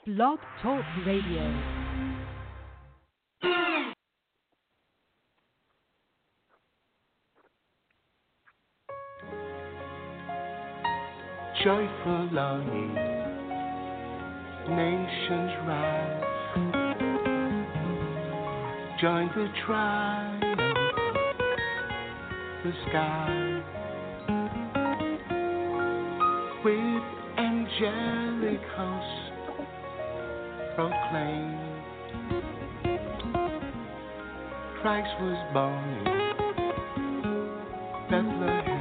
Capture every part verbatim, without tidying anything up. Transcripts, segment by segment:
Blog Talk Radio. Joyful longing, nations rise, join the triumph, the sky, with angelic hosts proclaim, Christ was born in Bethlehem.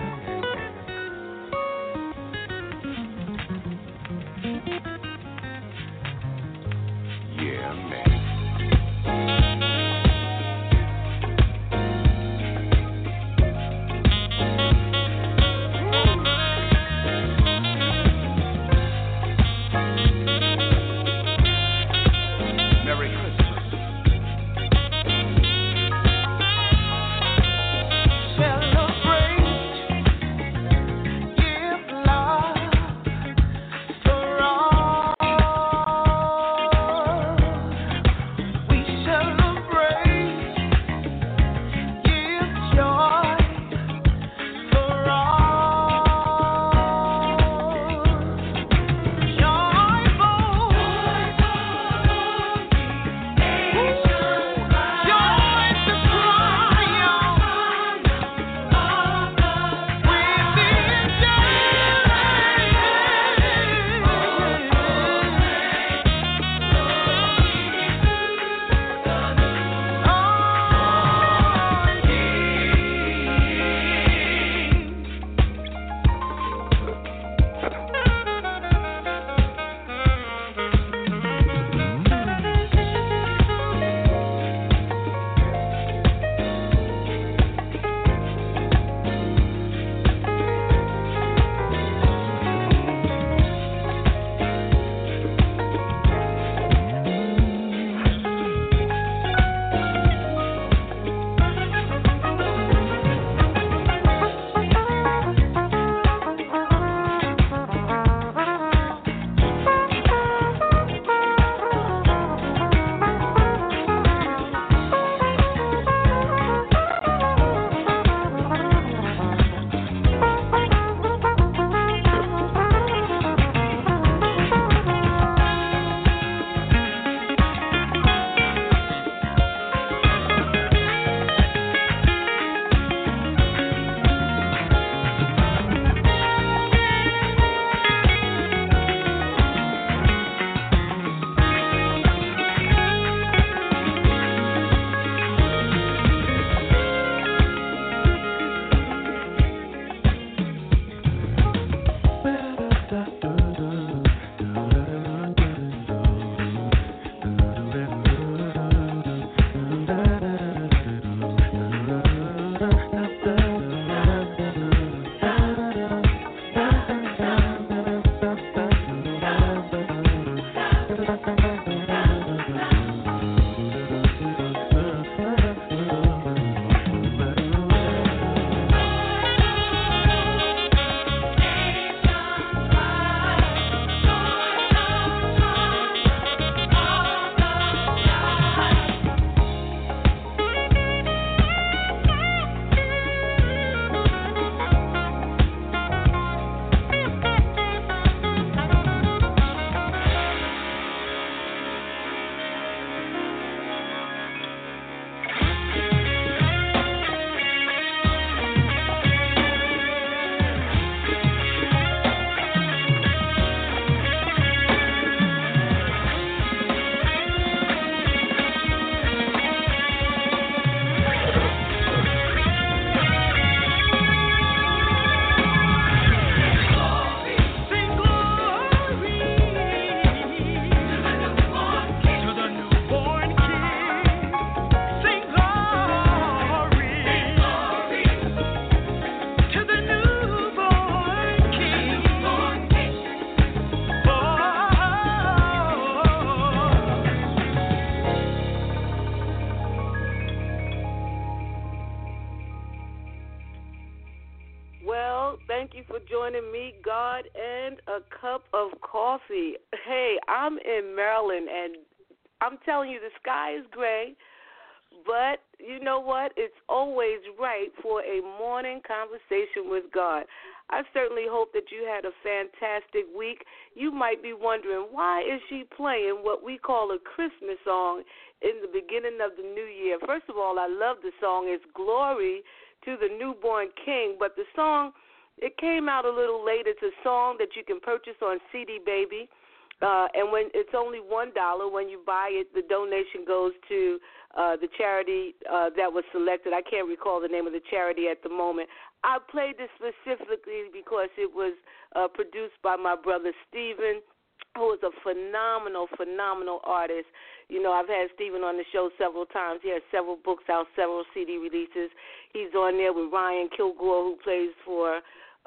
morning, meet God and a cup of coffee. Hey, I'm in Maryland, and I'm telling you, the sky is gray, but you know what? It's always right for a morning conversation with God. I certainly hope that you had a fantastic week. You might be wondering, why is she playing what we call a Christmas song in the beginning of the new year? First of all, I love the song. It's Glory to the Newborn King, but the song, it came out a little late. It's a song that you can purchase on C D Baby, uh, and when it's only one dollar. When you buy it, the donation goes to uh, the charity uh, that was selected. I can't recall the name of the charity at the moment. I played this specifically because it was uh, produced by my brother Stephen, who is a phenomenal, phenomenal artist. You know, I've had Stephen on the show several times. He has several books out, several C D releases. He's on there with Ryan Kilgore, who plays for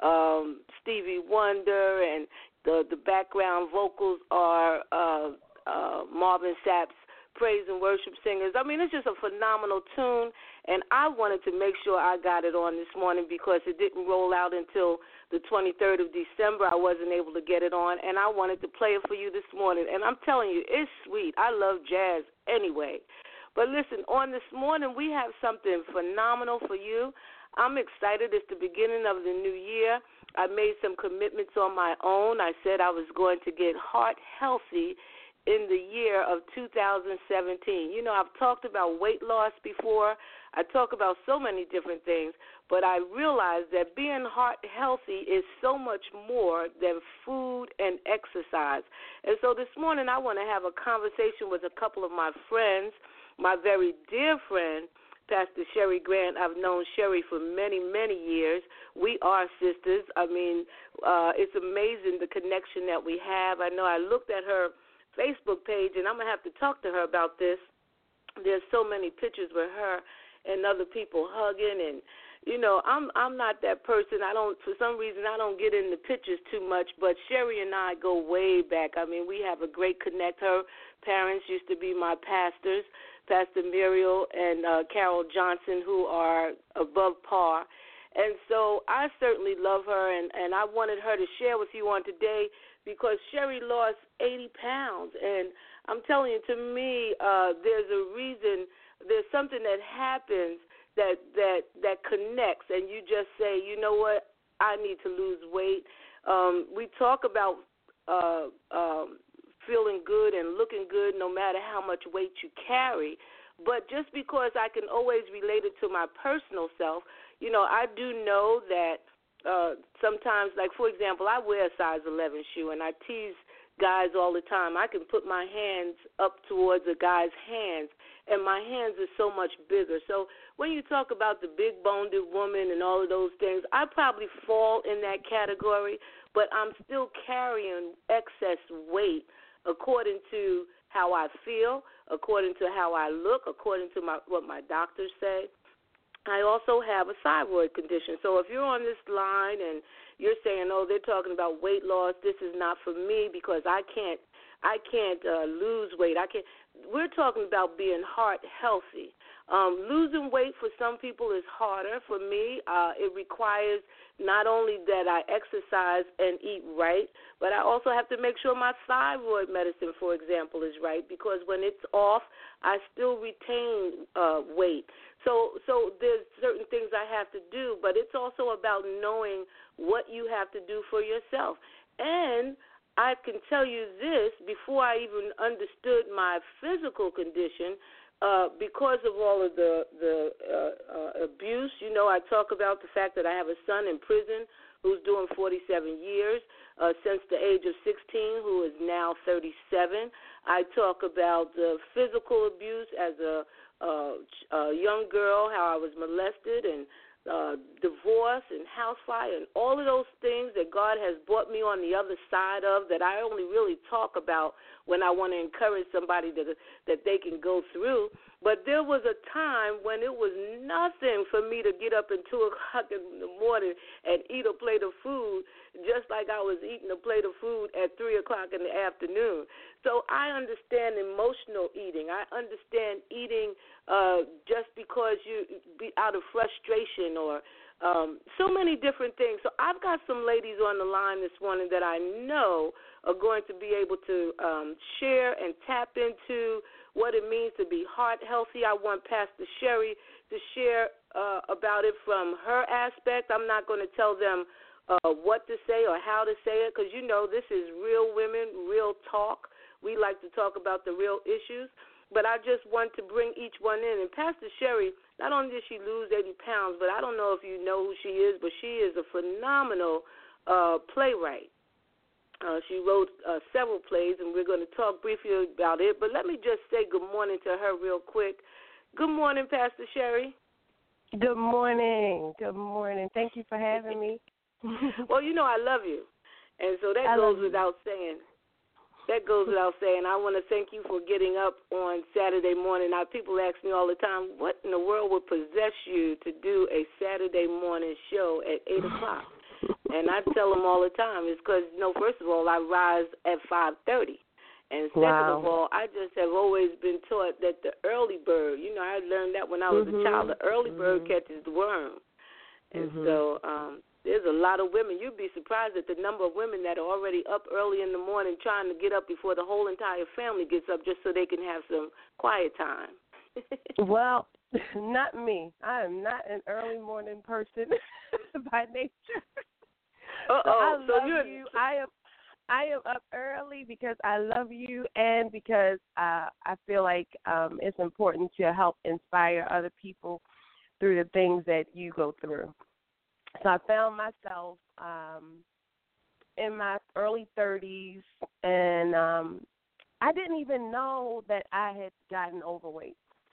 um, Stevie Wonder, and the, the background vocals are uh, uh, Marvin Sapp's praise and worship singers. I mean, it's just a phenomenal tune, and I wanted to make sure I got it on this morning because it didn't roll out until the twenty-third of December. I wasn't able to get it on, and I wanted to play it for you this morning. And I'm telling you, it's sweet. I love jazz anyway. But listen, on this morning, we have something phenomenal for you. I'm excited. It's the beginning of the new year. I made some commitments on my own. I said I was going to get heart healthy in the year of two thousand seventeen. You know, I've talked about weight loss before. I talk about so many different things, but I realized that being heart healthy is so much more than food and exercise. And so this morning I want to have a conversation with a couple of my friends, my very dear friend, Pastor Sherry Grant. I've known Sherry for many, many years. We are sisters. I mean, uh, it's amazing the connection that we have. I know I looked at her Facebook page, and I'm going to have to talk to her about this. There's so many pictures with her and other people hugging, and, you know, I'm I'm not that person. I don't, for some reason, I don't get in the pictures too much, but Sherry and I go way back. I mean, we have a great connect. Her parents used to be my pastors, Pastor Muriel and uh, Carol Johnson, who are above par. And so I certainly love her, and, and I wanted her to share with you on today because Sherry lost eighty pounds. And I'm telling you, to me, uh, there's a reason, there's something that happens that, that, that connects, and you just say, you know what, I need to lose weight. Um, we talk about uh, um, feeling good and looking good no matter how much weight you carry. But just because I can always relate it to my personal self, you know, I do know that uh, sometimes, like, for example, I wear a size eleven shoe, and I tease guys all the time. I can put my hands up towards a guy's hands, and my hands are so much bigger. So when you talk about the big-boned woman and all of those things, I probably fall in that category, but I'm still carrying excess weight according to how I feel, according to how I look, according to my, what my doctors say. I also have a thyroid condition. So if you're on this line and you're saying, oh, they're talking about weight loss, this is not for me because I can't I can't uh, lose weight. I can't. We're talking about being heart healthy. Um, losing weight for some people is harder. For me, uh, it requires not only that I exercise and eat right, but I also have to make sure my thyroid medicine, for example, is right, because when it's off, I still retain uh, weight. So, so there's certain things I have to do, but it's also about knowing what you have to do for yourself. And I can tell you this, before I even understood my physical condition, uh, because of all of the, the uh, uh, abuse, you know, I talk about the fact that I have a son in prison who's doing forty-seven years uh, since the age of sixteen, who is now thirty-seven. I talk about the physical abuse as a, uh, a young girl, how I was molested and Uh, divorce and house fire and all of those things that God has brought me on the other side of that I only really talk about when I want to encourage somebody that that they can go through. But there was a time when it was nothing for me to get up at two o'clock in the morning and eat a plate of food just like I was eating a plate of food at three o'clock in the afternoon. So I understand emotional eating. I understand eating uh, just because you be out of frustration or Um, so many different things. So I've got some ladies on the line this morning that I know are going to be able to um, share and tap into what it means to be heart healthy. I want Pastor Sherry to share uh, about it from her aspect. I'm not going to tell them uh, what to say or how to say it because, you know, this is real women, real talk. We like to talk about the real issues. But I just want to bring each one in. And Pastor Sherry, not only did she lose eighty pounds, but I don't know if you know who she is, but she is a phenomenal uh, playwright. Uh, she wrote uh, several plays, and we're going to talk briefly about it. But let me just say good morning to her real quick. Good morning, Pastor Sherry. Good morning. Good morning. Thank you for having me. Well, you know I love you, and so that I goes without saying. That goes without saying. I want to thank you for getting up on Saturday morning. Now, people ask me all the time, what in the world would possess you to do a Saturday morning show at eight o'clock? And I tell them all the time, it's because, you know, first of all, I rise at five thirty. And second wow. of all, I just have always been taught that the early bird, you know, I learned that when I was mm-hmm. a child, the early mm-hmm. bird catches the worm. And mm-hmm. so um, there's a lot of women. You'd be surprised at the number of women that are already up early in the morning trying to get up before the whole entire family gets up just so they can have some quiet time. Well, not me. I am not an early morning person by nature. Uh-oh. So I so love you're... you. I am I am up early because I love you and because uh, I feel like um, it's important to help inspire other people through the things that you go through. So I found myself um, in my early thirties, and um, I didn't even know that I had gotten overweight.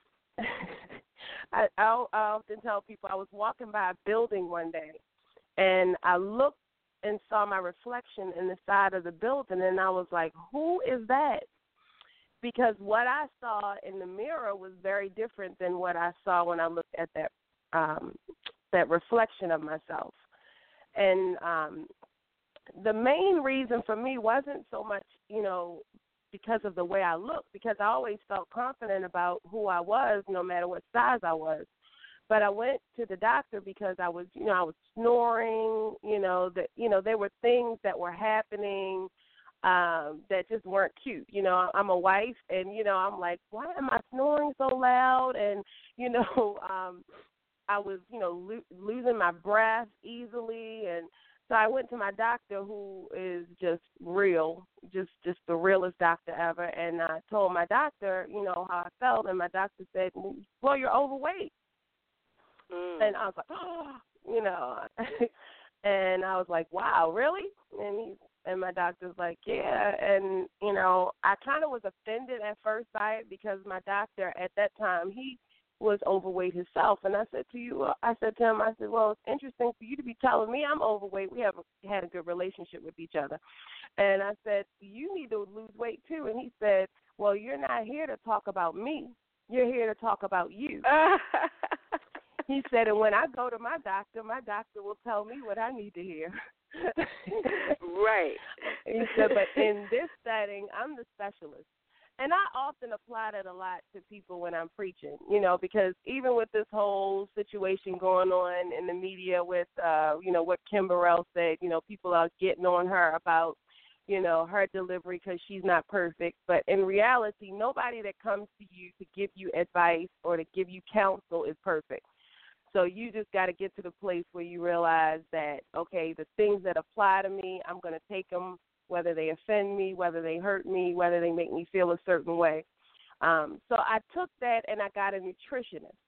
I, I, I often tell people I was walking by a building one day, and I looked and saw my reflection in the side of the building, and I was like, who is that? Because what I saw in the mirror was very different than what I saw when I looked at that um, that reflection of myself. And um, the main reason for me wasn't so much, you know, because of the way I looked, because I always felt confident about who I was, no matter what size I was. But I went to the doctor because I was, you know, I was snoring, you know, that, you know, there were things that were happening um, that just weren't cute. You know, I'm a wife, and, you know, I'm like, why am I snoring so loud? And, you know, um, I was, you know, lo- losing my breath easily. And so I went to my doctor, who is just real, just, just the realest doctor ever. And I told my doctor, you know, how I felt, and my doctor said, well, you're overweight. Mm. And I was like, oh, you know, and I was like, wow, really? And he, and my doctor's like, yeah. And, you know, I kind of was offended at first by it because my doctor at that time, he was overweight himself. And I said to you, I said to him, I said, well, it's interesting for you to be telling me I'm overweight. We have a, had a good relationship with each other. And I said, you need to lose weight too. And he said, well, you're not here to talk about me. You're here to talk about you. He said, and when I go to my doctor, my doctor will tell me what I need to hear. Right. He said, but in this setting, I'm the specialist. And I often apply that a lot to people when I'm preaching, you know, because even with this whole situation going on in the media with, uh, you know, what Kim Burrell said, you know, people are getting on her about, you know, her delivery because she's not perfect. But in reality, nobody that comes to you to give you advice or to give you counsel is perfect. So you just got to get to the place where you realize that, okay, the things that apply to me, I'm going to take them, whether they offend me, whether they hurt me, whether they make me feel a certain way. Um, so I took that and I got a nutritionist.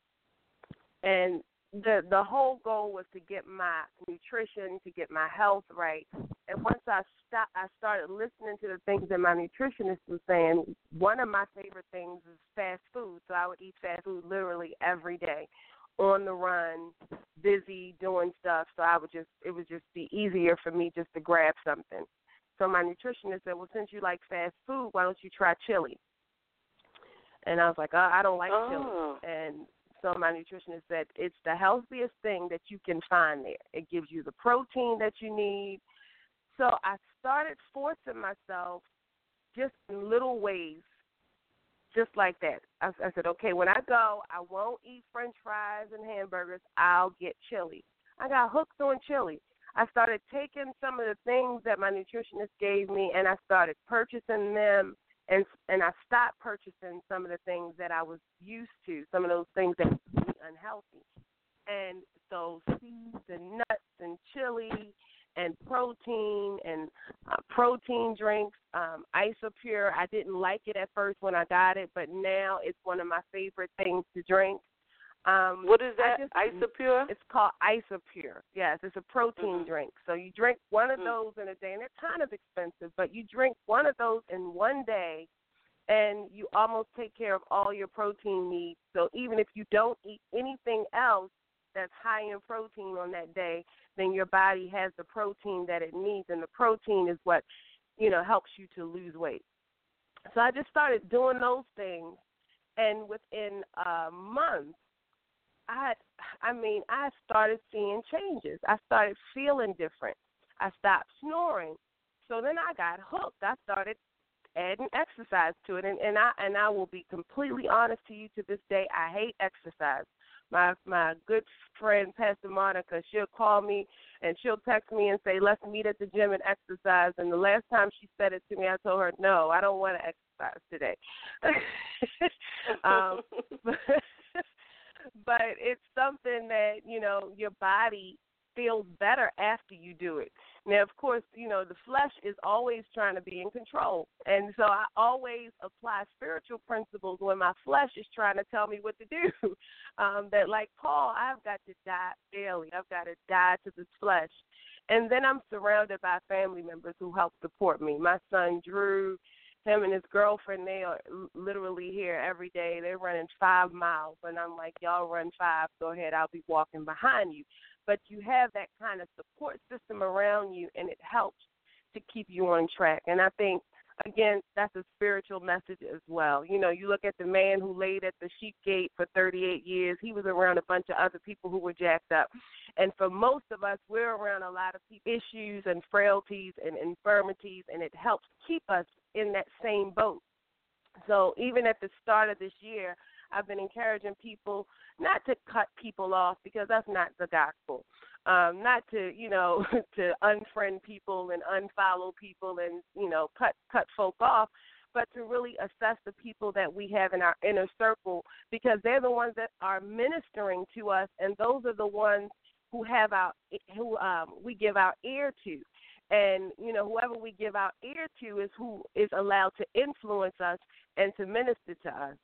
And the the whole goal was to get my nutrition, to get my health right. And once I, st- I started listening to the things that my nutritionist was saying, one of my favorite things is fast food. So I would eat fast food literally every day, on the run, busy, doing stuff. So I would just, it would just be easier for me just to grab something. So my nutritionist said, well, since you like fast food, why don't you try chili? And I was like, oh, I don't like oh. chili. And so my nutritionist said, it's the healthiest thing that you can find there. It gives you the protein that you need. So I started forcing myself just in little ways just like that. I, I said, okay, when I go, I won't eat French fries and hamburgers. I'll get chili. I got hooked on chili. I started taking some of the things that my nutritionist gave me, and I started purchasing them, and and I stopped purchasing some of the things that I was used to, some of those things that were unhealthy. And so seeds and nuts and chili and protein and uh, protein drinks, um, Isopure. I didn't like it at first when I got it, but now it's one of my favorite things to drink. Um, what is that? just, Isopure? It's called Isopure. Yes, it's a protein mm-hmm. drink. So you drink one of mm-hmm. those in a day, and they're kind of expensive, but you drink one of those in one day, and you almost take care of all your protein needs. So even if you don't eat anything else that's high in protein on that day, then your body has the protein that it needs, and the protein is what, you know, helps you to lose weight. So I just started doing those things, and within a month, I, I mean, I started seeing changes. I started feeling different. I stopped snoring. So then I got hooked. I started adding exercise to it, and, and I and I will be completely honest to you to this day. I hate exercise. My my good friend Pastor Monica, she'll call me and she'll text me and say, "Let's meet at the gym and exercise." And the last time she said it to me, I told her, "No, I don't want to exercise today." um, but, but it's something that, you know, your body feels better after you do it. Now, of course, you know, the flesh is always trying to be in control. And so I always apply spiritual principles when my flesh is trying to tell me what to do. Um, that like Paul, I've got to die daily. I've got to die to this flesh. And then I'm surrounded by family members who help support me. My son, Drew, him and his girlfriend, they are literally here every day. They're running five miles. And I'm like, y'all run five. Go ahead. I'll be walking behind you. But you have that kind of support system around you, and it helps to keep you on track. And I think, again, that's a spiritual message as well. You know, you look at the man who laid at the sheep gate for thirty-eight years. He was around a bunch of other people who were jacked up. And for most of us, we're around a lot of issues and frailties and infirmities, and it helps keep us in that same boat. So even at the start of this year, I've been encouraging people not to cut people off, because that's not the gospel. Um, not to, you know, to unfriend people and unfollow people and, you know, cut cut folk off, but to really assess the people that we have in our inner circle, because they're the ones that are ministering to us, and those are the ones who have our who um, we give our ear to. And, you know, whoever we give our ear to is who is allowed to influence us and to minister to us.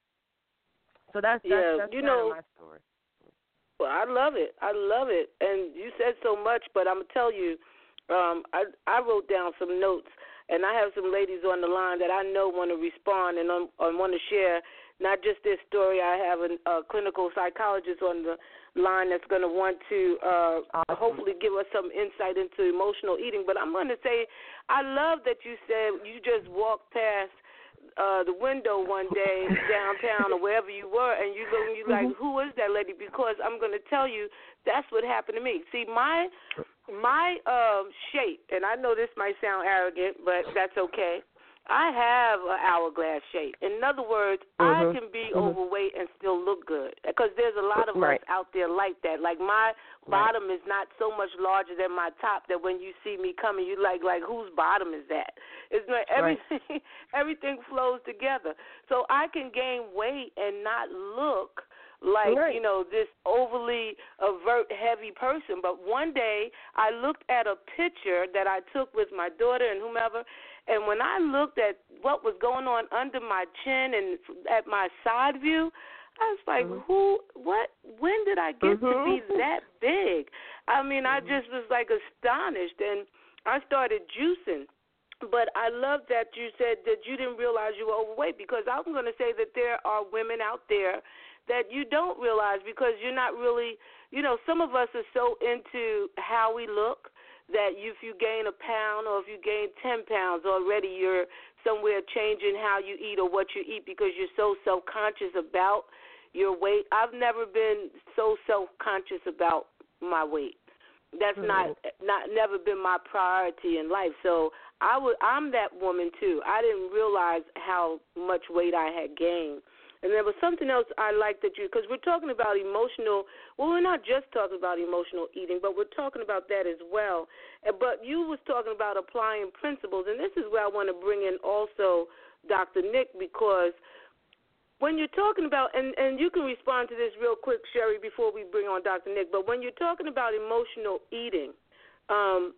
So that's, that's, yeah, that's you kind know, of my story. Well, I love it. I love it. And you said so much, but I'm going to tell you, um, I, I wrote down some notes, and I have some ladies on the line that I know want to respond and um, want to share not just this story. I have a, a clinical psychologist on the line that's going to want to uh, awesome. hopefully give us some insight into emotional eating. But I'm going to say I love that you said you just walked past Uh, the window one day downtown or wherever you were, and you look and you like, who is that lady? Because I'm going to tell you, that's what happened to me. See, my my um, shape, and I know this might sound arrogant, but that's okay. I have an hourglass shape. In other words, mm-hmm. I can be mm-hmm. overweight and still look good, because there's a lot of right. us out there like that. Like my right. bottom is not so much larger than my top that when you see me coming, you like, like whose bottom is that? It's like everything, right. everything flows together. So I can gain weight and not look like, right. you know, this overly overt, heavy person. But one day I looked at a picture that I took with my daughter and whomever, and when I looked at what was going on under my chin and at my side view, I was like, mm-hmm. who, what, when did I get mm-hmm. to be that big? I mean, mm-hmm. I just was like astonished, and I started juicing. But I love that you said that you didn't realize you were overweight, because I'm going to say that there are women out there that you don't realize, because you're not really, you know, some of us are so into how we look that if you gain a pound or if you gain ten pounds, already you're somewhere changing how you eat or what you eat, because you're so self-conscious about your weight. I've never been so self-conscious about my weight. That's mm-hmm. not not never been my priority in life. So I was, I'm that woman too. I didn't realize how much weight I had gained. And there was something else I like that you, because we're talking about emotional, well, we're not just talking about emotional eating, but we're talking about that as well. But you was talking about applying principles, and this is where I want to bring in also Doctor Nick, because when you're talking about, and, and you can respond to this real quick, Sherry, before we bring on Doctor Nick, but when you're talking about emotional eating, um,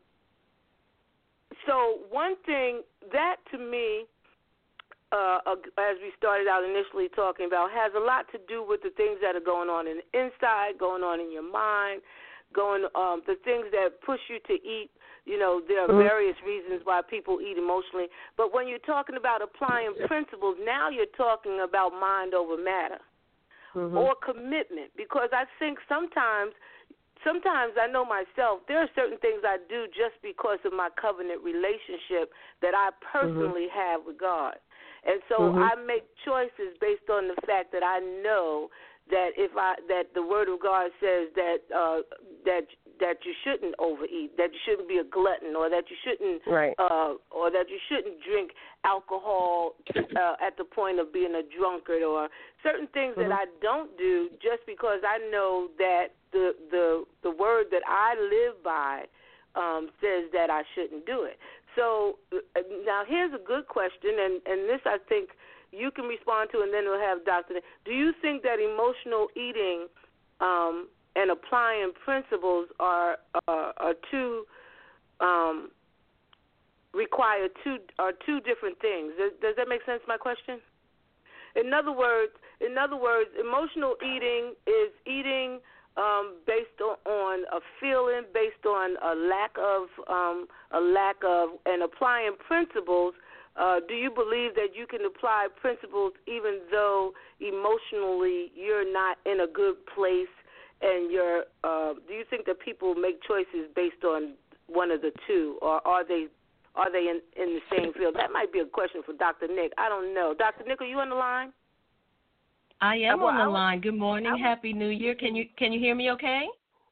so one thing, that to me, Uh, as we started out initially talking about, has a lot to do with the things that are going on in the inside, going on in your mind, going um, the things that push you to eat. You know, there are various reasons why people eat emotionally. But when you're talking about applying principles, now you're talking about mind over matter mm-hmm. or commitment. Because I think sometimes, sometimes I know myself, there are certain things I do just because of my covenant relationship that I personally mm-hmm. have with God. And so mm-hmm. I make choices based on the fact that I know that if I that the Word of God says that uh, that that you shouldn't overeat, that you shouldn't be a glutton, or that you shouldn't right. uh, or that you shouldn't drink alcohol uh, at the point of being a drunkard, or certain things mm-hmm. that I don't do just because I know that the the the Word that I live by um, says that I shouldn't do it. So now here's a good question, and, and this I think you can respond to, and then we'll have Doctor Nick. Do you think that emotional eating um, and applying principles are are, are two um, require two are two different things? Does, does that make sense? My question. In other words, in other words, emotional eating is eating. Um, based on, on a feeling, based on a lack of um, a lack of, and applying principles. Uh, do you believe that you can apply principles even though emotionally you're not in a good place, and you're? Uh, do you think that people make choices based on one of the two, or are they are they in, in the same field? That might be a question for Doctor Nick. I don't know. Doctor Nick, are you on the line? I am well, on the was, line. Good morning. Was, Happy New Year. Can you can you hear me okay?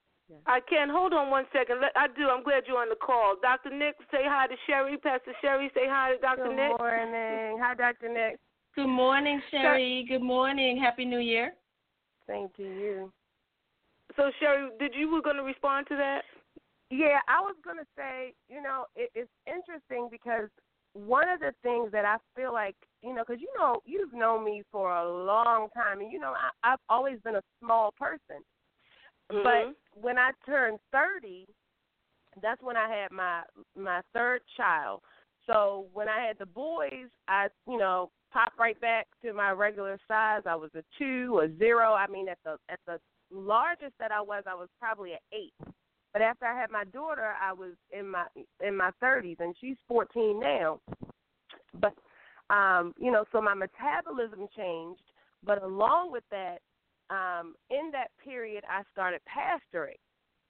I can. Hold on one second. I do. I'm glad you're on the call. Doctor Nick, say hi to Sherry. Pastor Sherry, say hi to Doctor Good Nick. Good morning. Hi, Doctor Nick. Good morning, Sherry. Good morning. Happy New Year. Same to you. So, Sherry, did you were going to respond to that? Yeah, I was going to say, you know, it, it's interesting because one of the things that I feel like, you know, because, you know, you've known me for a long time, and, you know, I, I've always been a small person. Mm-hmm. But when I turned thirty, that's when I had my my third child. So when I had the boys, I, you know, popped right back to my regular size. I was a two, a zero. I mean, at the at the largest that I was, I was probably an eight. But after I had my daughter, I was in my in my thirties, and she's fourteen now. But, um, you know, so my metabolism changed. But along with that, um, in that period, I started pastoring.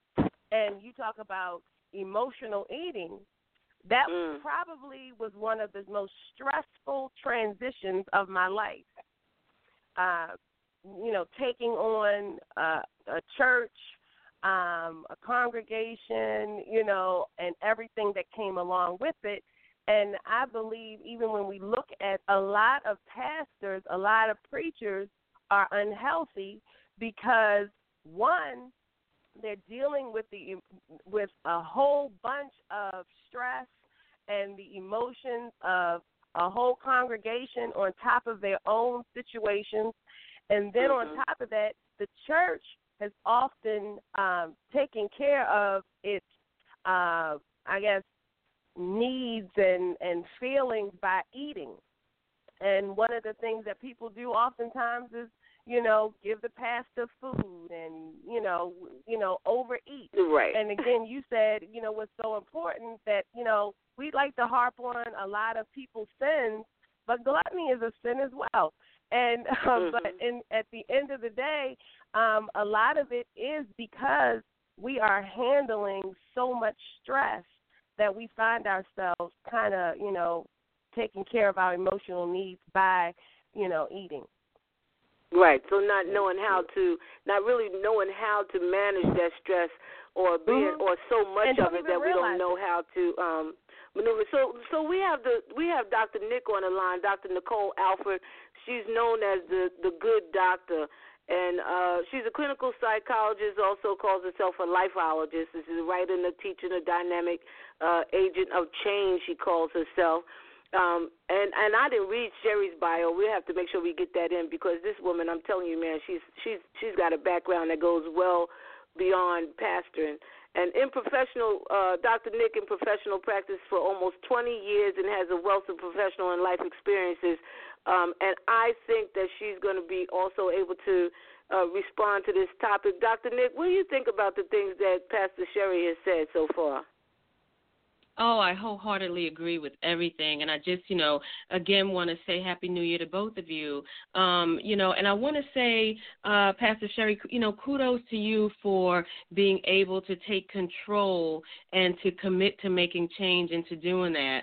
And you talk about emotional eating. That mm. probably was one of the most stressful transitions of my life. Uh, you know, taking on uh, a church, Um, a congregation, you know, and everything that came along with it. And I believe even when we look at a lot of pastors, a lot of preachers are unhealthy because, one, they're dealing with the with a whole bunch of stress and the emotions of a whole congregation on top of their own situations. And then mm-hmm. on top of that, the church has often um, taken care of its, uh, I guess, needs and, and feelings by eating. And one of the things that people do oftentimes is, you know, give the pastor food and, you know, you know, overeat. Right. And again, you said, you know, what's so important that, you know, we like to harp on a lot of people's sins, but gluttony is a sin as well. And um, mm-hmm. but in, at the end of the day, um, a lot of it is because we are handling so much stress that we find ourselves kind of, you know, taking care of our emotional needs by, you know, eating. Right. So not knowing how to, not really knowing how to manage that stress, or being, mm-hmm. or so much of it that we don't know how to um, maneuver. So, so we have the we have Doctor Nick on the line, Doctor Nicole Alford. She's known as the the good doctor, and uh, she's a clinical psychologist. Also calls herself a lifeologist. This is a writer and a teacher, and a dynamic uh, agent of change. She calls herself. Um, and and I didn't read Sherry's bio. We have to make sure we get that in because this woman, I'm telling you, man, she's she's she's got a background that goes well beyond pastoring. And in professional, uh, Doctor Nick in professional practice for almost twenty years and has a wealth of professional and life experiences. Um, and I think that she's going to be also able to uh, respond to this topic. Doctor Nick, what do you think about the things that Pastor Sherry has said so far? Oh, I wholeheartedly agree with everything. And I just, you know, again, want to say Happy New Year to both of you. Um, you know, and I want to say, uh, Pastor Sherry, you know, kudos to you for being able to take control and to commit to making change and to doing that.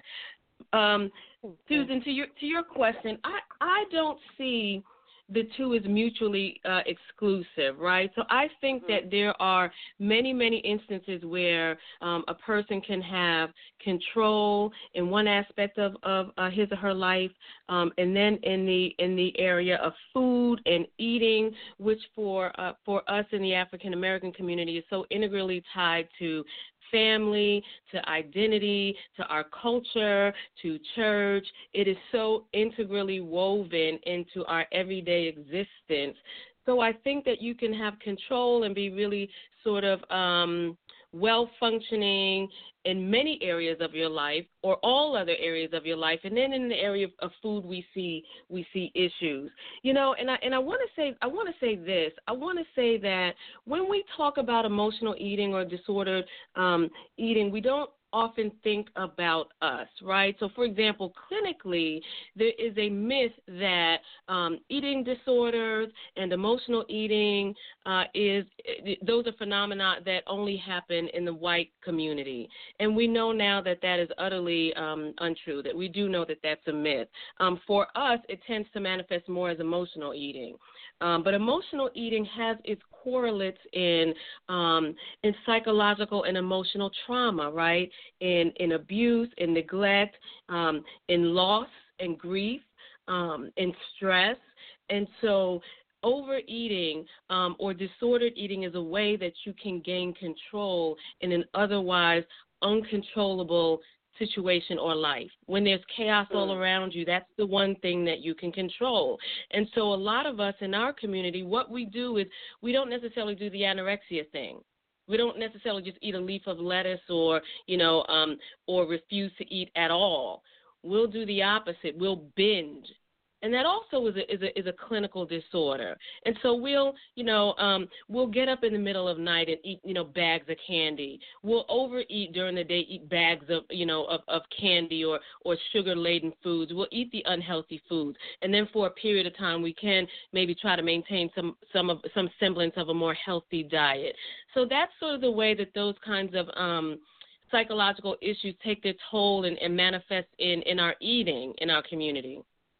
Um, Susan, to your to your question, I, I don't see the two is mutually uh, exclusive, right? So I think mm-hmm. that there are many, many instances where um, a person can have control in one aspect of, of uh, his or her life, um, and then in the in the area of food and eating, which for uh, for us in the African American community is so integrally tied to family, to identity, to our culture, to church. It is so integrally woven into our everyday existence. So I think that you can have control and be really sort of um, well-functioning in many areas of your life or all other areas of your life. And then in the area of, of food, we see we see issues. You know, and I and I want to say I want to say this. I want to say that when we talk about emotional eating or disordered um, eating, we don't often think about us, right? So, for example, clinically, there is a myth that um, eating disorders and emotional eating uh, is those are phenomena that only happen in the white community. And we know now that that is utterly um, untrue, that we do know that that's a myth. Um, for us, it tends to manifest more as emotional eating. Um, but emotional eating has its correlates in um, in psychological and emotional trauma, right? In in abuse, in neglect, um, in loss and grief, um, in stress. And so overeating um, or disordered eating is a way that you can gain control in an otherwise uncontrollable situation or life. When there's chaos all around you, that's the one thing that you can control. And so a lot of us in our community, what we do is we don't necessarily do the anorexia thing. We don't necessarily just eat a leaf of lettuce or, you know, um, or refuse to eat at all. We'll do the opposite. We'll binge. And that also is a, is a is a clinical disorder. And so we'll, you know, um, we'll get up in the middle of the night and eat, you know, bags of candy. We'll overeat during the day, eat bags of, you know, of, of candy or, or sugar-laden foods. We'll eat the unhealthy foods. And then for a period of time, we can maybe try to maintain some some of some semblance of a more healthy diet. So that's sort of the way that those kinds of um, psychological issues take their toll and, and manifest in, in our eating in our community.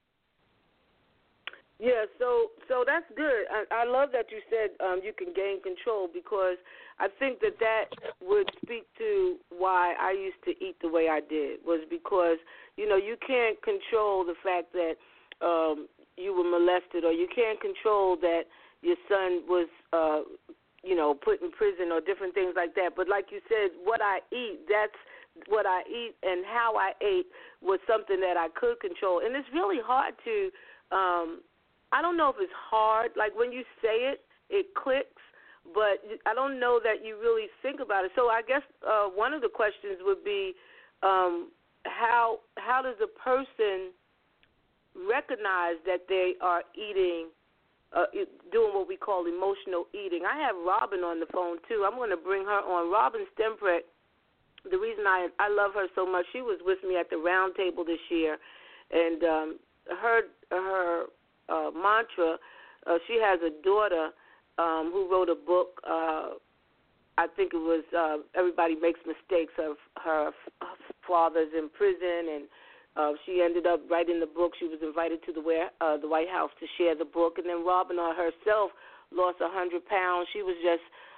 Yeah, so so that's good. I, I love that you said um, you can gain control because I think that that would speak to why I used to eat the way I did was because, you know, you can't control the fact that um, you were molested or you can't control that your son was, uh, you know, put in prison or different things like that. But like you said, what I eat, that's what I eat and how I ate was something that I could control. And it's really hard to um, – I don't know if it's hard. Like when you say it, it clicks, but I don't know that you really think about it. So I guess uh, one of the questions would be um, how how does a person recognize that they are eating, uh, doing what we call emotional eating? I have Robin on the phone, too. I'm going to bring her on. Robin Stemprett, the reason I, I love her so much, she was with me at the round table this year, and um, her her – Uh, mantra, uh, she has a daughter um, who wrote a book, uh, I think it was uh, Everybody Makes Mistakes. Her, her father's in prison, and uh, she ended up writing the book. She was invited to the, uh, the White House to share the book, and then Robin herself lost one hundred pounds. She was just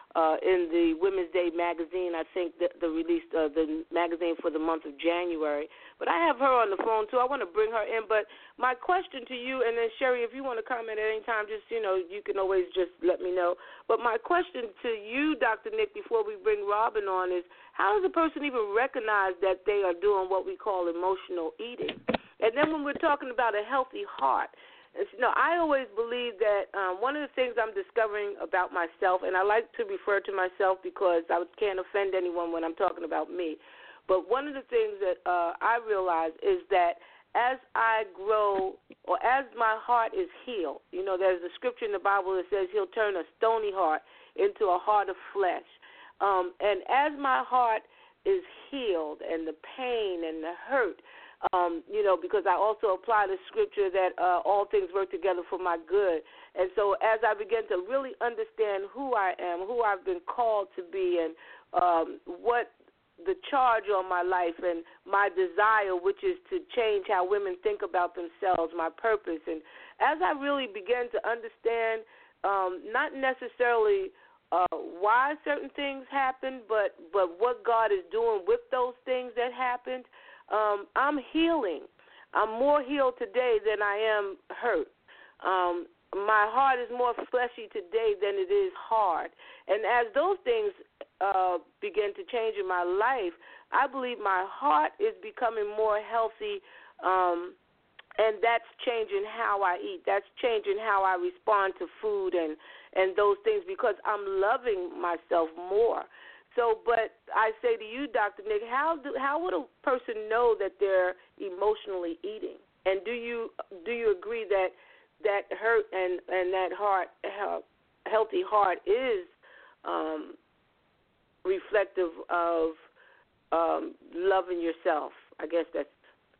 uh, in the Women's Day magazine. I think the, the released uh, the magazine for the month of January. But I have her on the phone too. I want to bring her in. But my question to you, and then Sherry, if you want to comment at any time, just you know, you can always just let me know. But my question to you, Doctor Nick, before we bring Robin on, is how does a person even recognize that they are doing what we call emotional eating? And then when we're talking about a healthy heart. You know, I always believe that um, one of the things I'm discovering about myself, and I like to refer to myself because I can't offend anyone when I'm talking about me, but one of the things that uh, I realize is that as I grow or as my heart is healed, you know, there's a scripture in the Bible that says he'll turn a stony heart into a heart of flesh. Um, and as my heart is healed and the pain and the hurt, Um, you know, because I also apply the scripture that uh, all things work together for my good. And so as I begin to really understand who I am, who I've been called to be, and um, what the charge on my life and my desire, which is to change how women think about themselves, my purpose. And as I really begin to understand um, not necessarily uh, why certain things happened, but, but what God is doing with those things that happened, Um, I'm healing. I'm more healed today than I am hurt. Um, my heart is more fleshy today than it is hard. And as those things uh, begin to change in my life, I believe my heart is becoming more healthy, um, and that's changing how I eat. That's changing how I respond to food and, and those things because I'm loving myself more. So, but I say to you, Doctor Nick, how do how would a person know that they're emotionally eating? And do you do you agree that that hurt and, and that heart healthy heart is um, reflective of um, loving yourself? I guess that's.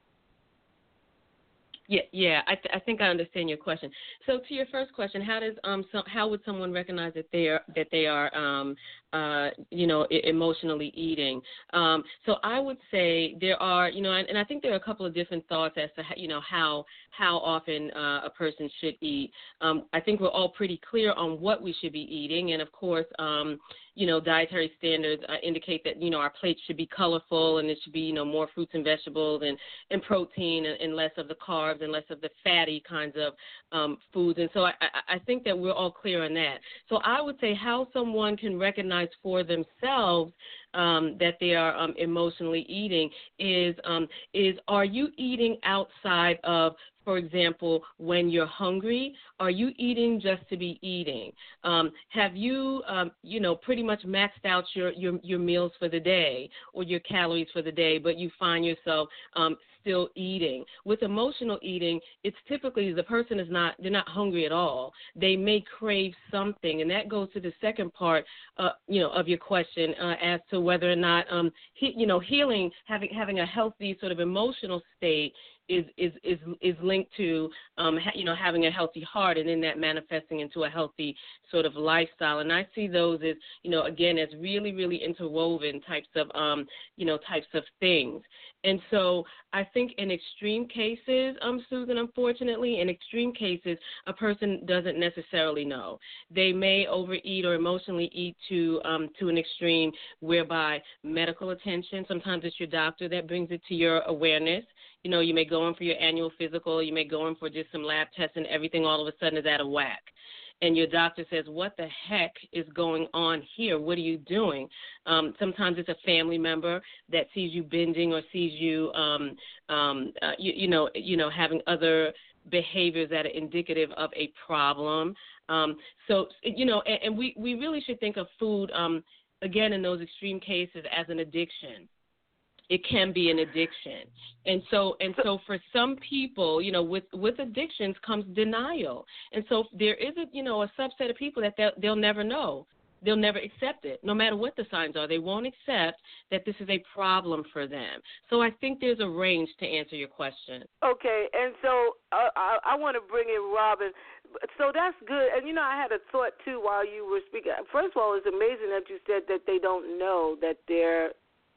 Yeah, yeah. I, th- I think I understand your question. So, to your first question, how does um, so, how would someone recognize that they are that they are um, uh, you know, I- emotionally eating? Um, so, I would say there are, you know, and, and I think there are a couple of different thoughts as to how, you know how how often uh, a person should eat. Um, I think we're all pretty clear on what we should be eating, and of course, um, you know, dietary standards uh, indicate that you know our plates should be colorful and it should be you know more fruits and vegetables and, and protein and, and less of the carbs and less of the fatty kinds of um, foods. And so I, I, I think that we're all clear on that. So I would say how someone can recognize for themselves um, that they are um, emotionally eating is um, is are you eating outside of, for example, when you're hungry? Are you eating just to be eating? Um, have you, um, you know, pretty much maxed out your, your, your meals for the day or your calories for the day, but you find yourself um, still eating? With emotional eating, it's typically the person is not, they're not hungry at all. They may crave something, and that goes to the second part, uh, you know, of your question uh, as to whether or not, um, he, you know, healing, having having a healthy sort of emotional state is is is is linked to um ha, you know having a healthy heart, and then that manifesting into a healthy sort of lifestyle. And I see those as you know again as really really interwoven types of um you know types of things. And so I think in extreme cases, um Susan, unfortunately, in extreme cases, a person doesn't necessarily know. They may overeat or emotionally eat to um to an extreme whereby medical attention. Sometimes it's your doctor that brings it to your awareness. You know, you may go in for your annual physical, you may go in for just some lab tests, and everything all of a sudden is out of whack. And your doctor says, what the heck is going on here? What are you doing? Um, sometimes it's a family member that sees you binging or sees you, um, um, uh, you, you know, you know, having other behaviors that are indicative of a problem. Um, so, you know, and, and we, we really should think of food, um, again, in those extreme cases as an addiction. It can be an addiction. And so and so for some people, you know, with, with addictions comes denial. And so there is a, you know, a subset of people that they'll, they'll never know. They'll never accept it, no matter what the signs are. They won't accept that this is a problem for them. So I think there's a range to answer your question. Okay, and so uh, I, I want to bring in Robin. So that's good. And, you know, I had a thought, too, while you were speaking. First of all, it's amazing that you said that they don't know that they're,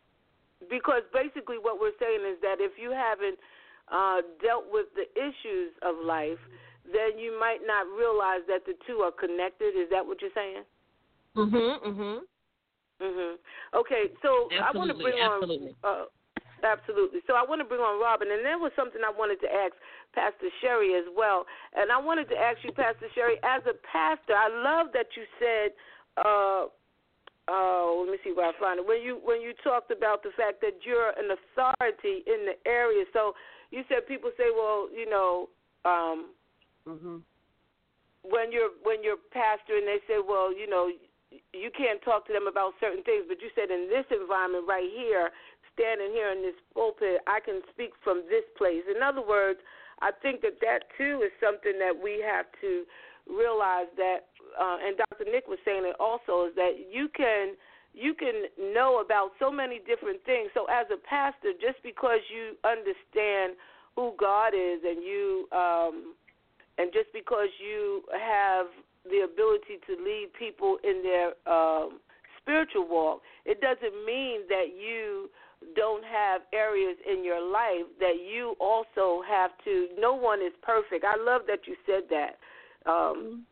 because basically what we're saying is that if you haven't uh, dealt with the issues of life, then you might not realize that the two are connected. Is that what you're saying? Mhm. Mhm. Mhm. Okay, so Absolutely. I want to bring Absolutely. on. Uh, Absolutely. So I want to bring on Robin, and there was something I wanted to ask Pastor Sherry as well. And I wanted to ask you, Pastor Sherry, as a pastor, I love that you said, uh, oh, let me see where I find it. When you when you talked about the fact that you're an authority in the area. So you said people say, well, you know, um, hmm when you're when you're pastor, and they say, well, you know, you can't talk to them about certain things, but you said in this environment right here, standing here in this pulpit, I can speak from this place. In other words, I think that that too is something that we have to realize that, uh, and Doctor Nick was saying it also, is that you can you can know about so many different things. So as a pastor, just because you understand who God is, and you um, and just because you have the ability to lead people in their um, spiritual walk, it doesn't mean that you don't have areas in your life that you also have to. No one is perfect. I love that you said that. Um,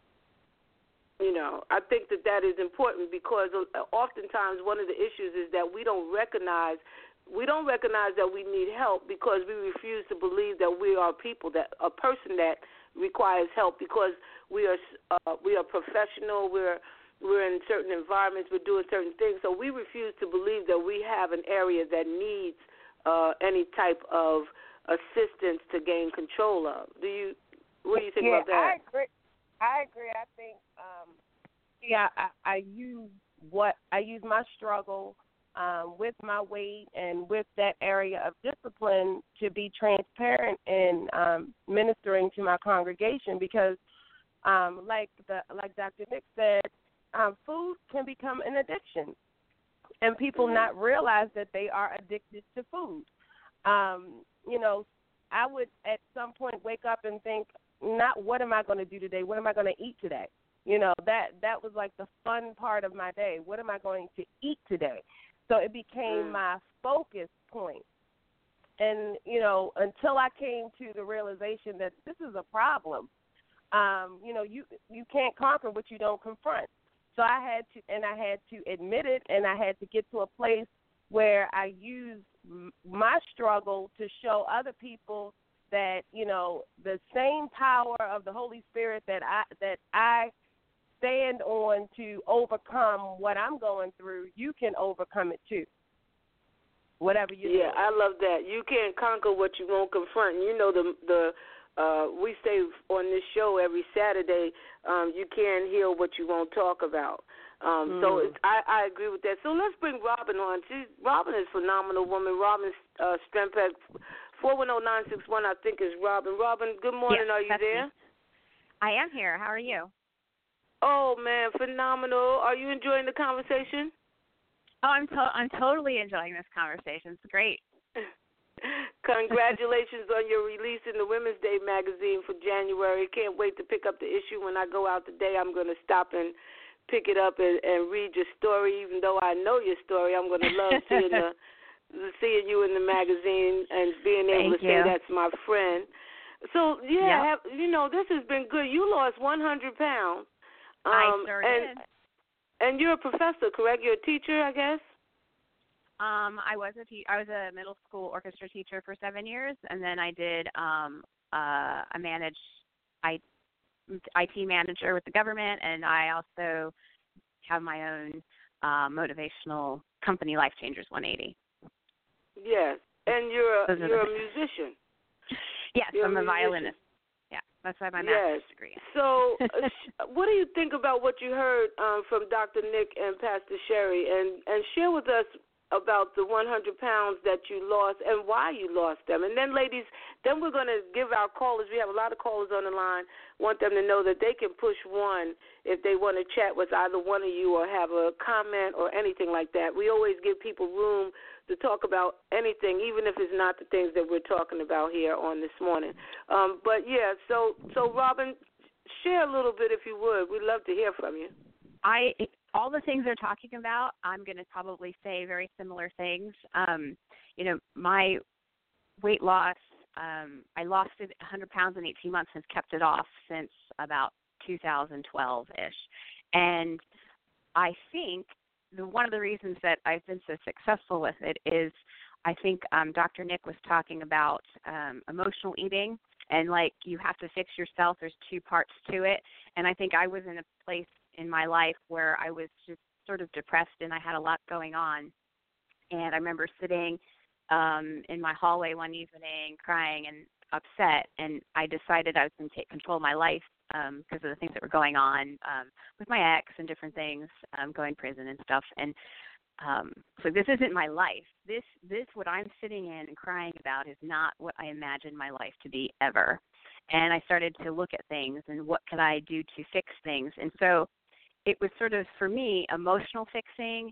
you know, I think that that is important, because oftentimes one of the issues is that we don't recognize we don't recognize that we need help, because we refuse to believe that we are people, that a person that requires help, because we are uh, we are professional. We're We're in certain environments, we're doing certain things, so we refuse to believe that we have an area that needs uh, any type of assistance to gain control of. Do you? What do you think yeah, about that? I agree. I agree. I think, um, yeah, I, I use what I use my struggle um, with my weight and with that area of discipline to be transparent in um, ministering to my congregation, because, um, like the like Doctor Nick said. Um, food can become an addiction, and people not realize that they are addicted to food. Um, you know, I would at some point wake up and think, not what am I going to do today? What am I going to eat today? You know, that that was like the fun part of my day. What am I going to eat today? So it became my focus point. And, you know, until I came to the realization that this is a problem, um, you know, you you can't conquer what you don't confront. So I had to, and I had to admit it, and I had to get to a place where I used my struggle to show other people that, you know, the same power of the Holy Spirit that I that I stand on to overcome what I'm going through, you can overcome it too. Whatever you do. Yeah, I love that. You can't conquer what you won't confront. You know, the the Uh, we say on this show every Saturday, um, you can't heal what you won't talk about. Um, mm. So it's, I, I agree with that. So let's bring Robin on. She's, Robin is a phenomenal woman. Robin's uh, strength at four one zero nine six one, I think, is Robin. Robin, good morning. Yes, are you there? Me. I am here. How are you? Oh, man, phenomenal. Are you enjoying the conversation? Oh, I'm to- I'm totally enjoying this conversation. It's great. Congratulations on your release in the Women's Day magazine for January. Can't wait to pick up the issue. When I go out today, I'm going to stop and pick it up and, and read your story. Even though I know your story, I'm going to love seeing the seeing you in the magazine and being able Thank to say you. that's my friend. So, yeah, yep. have, you know, this has been good. You lost one hundred pounds. Um, I sure and, did. And you're a professor, correct? You're a teacher, I guess? Um, I was a te- I was a middle school orchestra teacher for seven years, and then I did um, uh, I managed I, I T manager with the government, and I also have my own uh, motivational company, Life Changers one eighty. Yes, and you're a, Those you're a musician. Yes, you're I'm a, a violinist. Yeah, that's why my master's yes. degree. So, uh, what do you think about what you heard um, from Doctor Nick and Pastor Sherry, and and share with us about the one hundred pounds that you lost and why you lost them. And then, ladies, then we're going to give our callers, we have a lot of callers on the line, want them to know that they can push one if they want to chat with either one of you or have a comment or anything like that. We always give people room to talk about anything, even if it's not the things that we're talking about here on this morning. Um, but, yeah, so, so Robin, share a little bit if you would. We'd love to hear from you. I all the things they're talking about, I'm going to probably say very similar things. Um, you know, my weight loss, um, I lost one hundred pounds in eighteen months and kept it off since about two thousand twelve-ish. And I think the, one of the reasons that I've been so successful with it is I think um, Doctor Nick was talking about um, emotional eating, and like you have to fix yourself. There's two parts to it, and I think I was in a place in my life where I was just sort of depressed and I had a lot going on. And I remember sitting um, in my hallway one evening crying and upset, and I decided I was going to take control of my life um, because of the things that were going on um, with my ex and different things, um, going to prison and stuff. And um, so this isn't my life. This, this, what I'm sitting in and crying about is not what I imagined my life to be ever. And I started to look at things and what could I do to fix things. And so it was sort of, for me, emotional fixing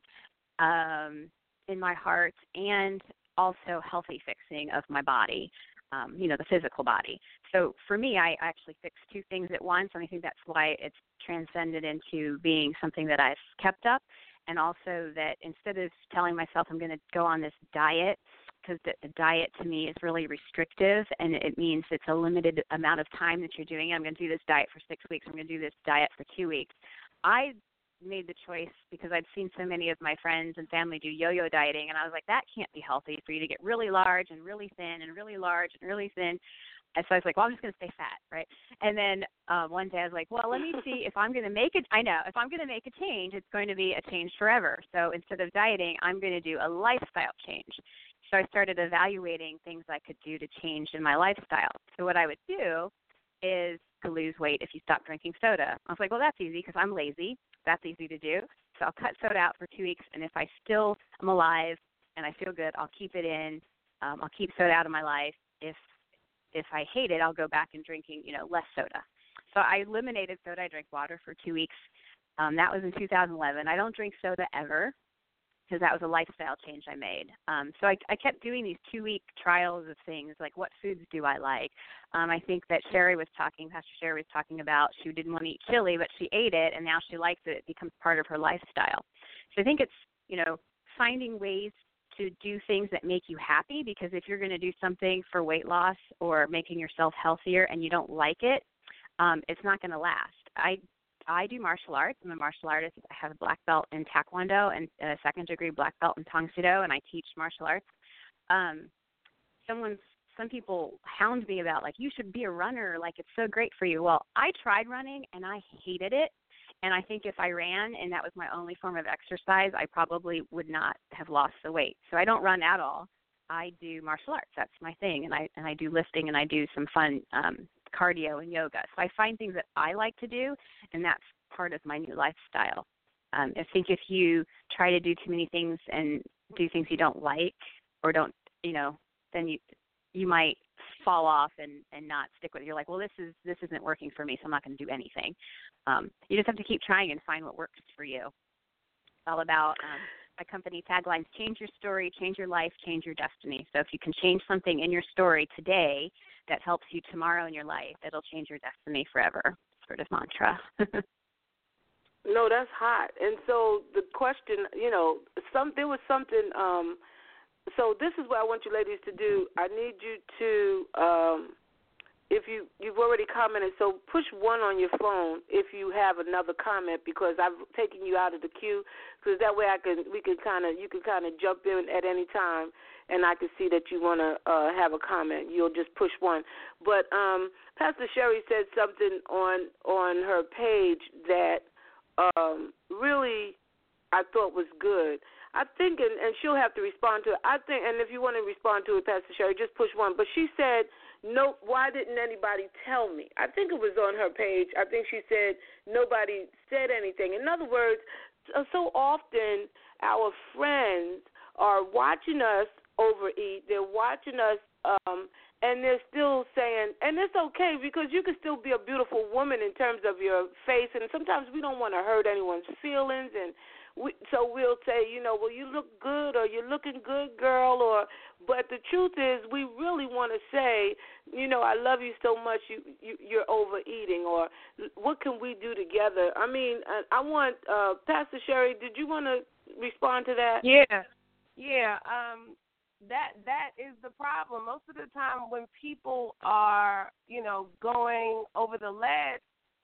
um, in my heart and also healthy fixing of my body, um, you know, the physical body. So for me, I actually fixed two things at once, and I think that's why it's transcended into being something that I've kept up, and also that instead of telling myself I'm going to go on this diet, because the, the diet to me is really restrictive, and it means it's a limited amount of time that you're doing it. I'm going to do this diet for six weeks. I'm going to do this diet for two weeks. I made the choice because I'd seen so many of my friends and family do yo-yo dieting, and I was like, that can't be healthy for you to get really large and really thin and really large and really thin. And so I was like, well, I'm just going to stay fat, right? And then uh, one day I was like, well, let me see if I'm going to make it. I know, if I'm going to make a change, it's going to be a change forever. So instead of dieting, I'm going to do a lifestyle change. So I started evaluating things I could do to change in my lifestyle. So what I would do is to lose weight if you stop drinking soda. I was like, well, that's easy because I'm lazy. That's easy to do. So I'll cut soda out for two weeks, and if I still am alive and I feel good, I'll keep it in. Um, I'll keep soda out of my life. If if I hate it, I'll go back and drinking, you know, less soda. So I eliminated soda. I drank water for two weeks. Um, that was in two thousand eleven. I don't drink soda ever because that was a lifestyle change I made. Um, so I, I kept doing these two-week trials of things, like what foods do I like? Um, I think that Sherry was talking, Pastor Sherry was talking about she didn't want to eat chili, but she ate it, and now she likes it. It becomes part of her lifestyle. So I think it's, you know, finding ways to do things that make you happy, because if you're going to do something for weight loss or making yourself healthier and you don't like it, um, it's not going to last. I I do martial arts. I'm a martial artist. I have a black belt in Taekwondo and a second degree black belt in Tang Soo Do, and I teach martial arts. Um, someone's, some people hound me about, like, you should be a runner, like, it's so great for you. Well, I tried running, and I hated it. And I think if I ran and that was my only form of exercise, I probably would not have lost the weight. So I don't run at all. I do martial arts. That's my thing. And I and I do lifting, and I do some fun um, cardio and yoga. So I find things that I like to do, and that's part of my new lifestyle. Um, I think if you try to do too many things and do things you don't like or don't, you know, then you you might fall off and, and not stick with it. You're like, well, this is this isn't working for me, so I'm not going to do anything. Um, you just have to keep trying and find what works for you. It's all about um, my company taglines: change your story, change your life, change your destiny. So if you can change something in your story today that helps you tomorrow in your life, it'll change your destiny forever. Sort of mantra. No, that's hot. And so the question, you know, some there was something. Um, so this is what I want you ladies to do. I need you to, um, if you you've already commented, so push one on your phone if you have another comment, because I've taken you out of the queue, because that way I can we can kind of you can kind of jump in at any time, and I can see that you want to uh, have a comment. You'll just push one. But um, Pastor Sherry said something on on her page that um, really I thought was good. I think, and, and she'll have to respond to it. I think, and if you want to respond to it, Pastor Sherry, just push one. But she said, no, why didn't anybody tell me? I think it was on her page. I think she said nobody said anything. In other words, so often our friends are watching us overeat. They're watching us, um, and they're still saying, and it's okay, because you can still be a beautiful woman in terms of your face, and sometimes we don't want to hurt anyone's feelings, and We, so we'll say, you know, well, you look good, or you're looking good, girl, or, but the truth is we really want to say, you know, I love you so much, you, you, you're overeating, or what can we do together? I mean, I, I want, uh, Pastor Sherry, did you want to respond to that? Yeah, yeah, um, that that is the problem. Most of the time when people are, you know, going over the ledge,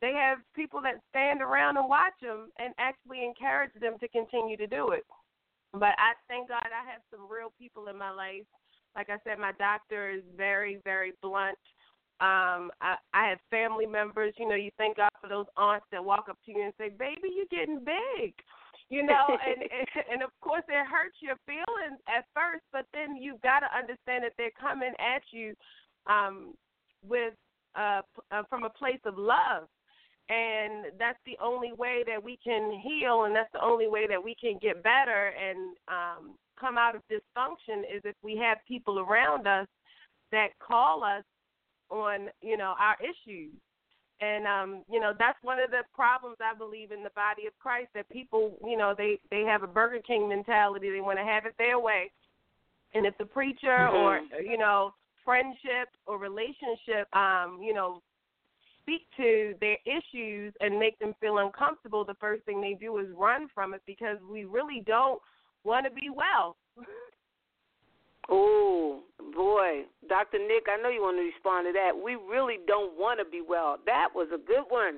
they have people that stand around and watch them and actually encourage them to continue to do it. But I thank God I have some real people in my life. Like I said, my doctor is very, very blunt. Um, I, I have family members. You know, you thank God for those aunts that walk up to you and say, "Baby, you're getting big." You know, and, and and of course it hurts your feelings at first, but then you've got to understand that they're coming at you um, with uh, uh, from a place of love. And that's the only way that we can heal, and that's the only way that we can get better and um, come out of dysfunction is if we have people around us that call us on, you know, our issues. And, um, you know, that's one of the problems, I believe, in the body of Christ, that people, you know, they, they have a Burger King mentality. They want to have it their way. And if the preacher mm-hmm. or, you know, friendship or relationship, um, you know, speak to their issues and make them feel uncomfortable, the first thing they do is run from it because we really don't want to be well. Oh, boy. Doctor Nick, I know you want to respond to that. We really don't want to be well. That was a good one.